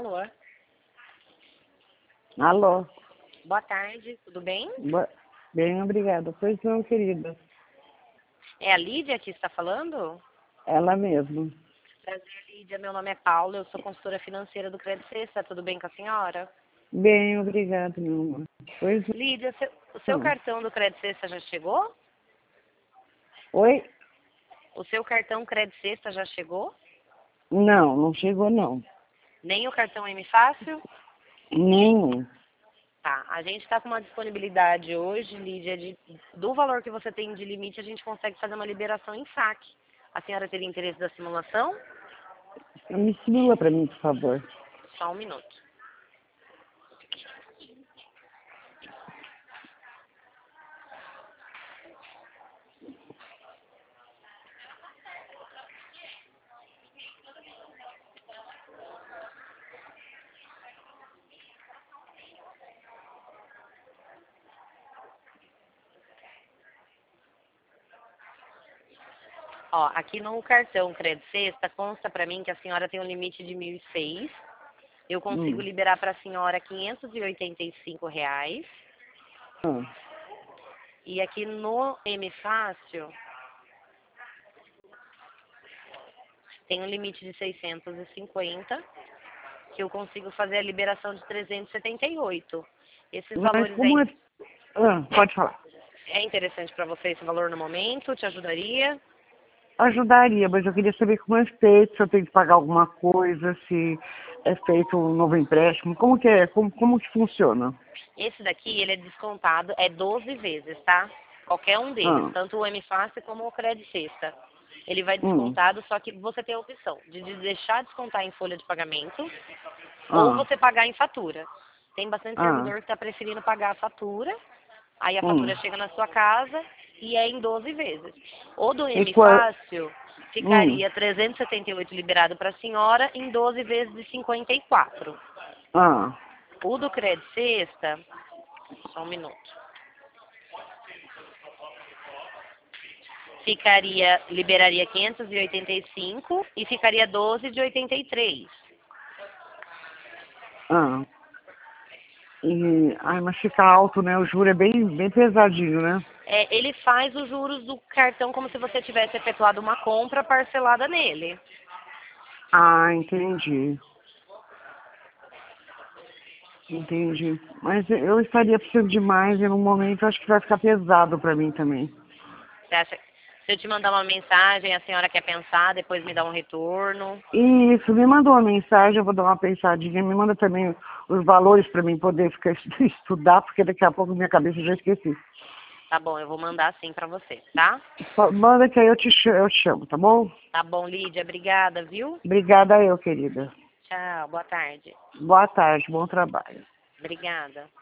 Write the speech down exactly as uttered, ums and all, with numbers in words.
Alô? Alô? Boa tarde, tudo bem? Boa... Bem, obrigada. Pois não, querida. É a Lídia que está falando? Ela mesma. Prazer, Lídia. Meu nome é Paula, eu sou consultora financeira do Crédito Sexta. Tudo bem com a senhora? Bem, obrigada, meu amor. Pois não. Lídia, seu- o seu Ah. cartão do Crédito Sexta já chegou? Oi? O seu cartão Crédito Sexta já chegou? Não, não chegou não. Nem o cartão M Fácil? Nenhum. Tá, a gente está com uma disponibilidade hoje, Lídia, de, do valor que você tem de limite, a gente consegue fazer uma liberação em saque. A senhora teria interesse da simulação? Me simula pra mim, por favor. Só um minuto. Ó, aqui no cartão Crédito Sexta consta para mim que a senhora tem um limite de mil e seis. Eu consigo Hum. liberar para a senhora quinhentos e oitenta e cinco reais. Ah. E aqui no M Fácil tem um limite de seiscentos e cinquenta, que eu consigo fazer a liberação de trezentos e setenta e oito. Esses Mas valores como é, é... Ah, pode falar. é interessante para você esse valor no momento? Te ajudaria? Ajudaria, mas eu queria saber como é feito, se eu tenho que pagar alguma coisa, se é feito um novo empréstimo. Como que é? Como, como que funciona? Esse daqui, ele é descontado, é doze vezes, tá? Qualquer um deles, Ah. tanto o M Fácil como o Crédito Sexta. Ele vai Hum. descontado, só que você tem a opção de de deixar descontar em folha de pagamento ou Ah. você pagar em fatura. Tem bastante Ah. servidor que está preferindo pagar a fatura, aí a Hum. fatura chega na sua casa e é em doze vezes. O do E M qual... Fácil Hum. ficaria trezentos e setenta e oito liberado para a senhora em doze vezes de cinquenta e quatro. Ah. O do Crédito Sexta, só um minuto. Ficaria, liberaria quinhentos e oitenta e cinco e ficaria doze de oitenta e três. Ah. E... Ai, mas fica alto, né? O juro é bem, bem pesadinho, né? É, ele faz os juros do cartão como se você tivesse efetuado uma compra parcelada nele. Ah, entendi. Entendi. Mas eu estaria precisando de mais e no momento acho que vai ficar pesado pra mim também. Você acha, se eu te mandar uma mensagem, a senhora quer pensar, depois me dá um retorno? Isso, me manda uma mensagem, eu vou dar uma pensadinha. Me manda também os valores pra mim poder ficar estudar, porque daqui a pouco minha cabeça eu já esqueci. Tá bom, eu vou mandar sim pra você, tá? Só manda que aí eu te chamo, eu te chamo, tá bom? Tá bom, Lídia, obrigada, viu? Obrigada eu, querida. Tchau, boa tarde. Boa tarde, bom trabalho. Obrigada.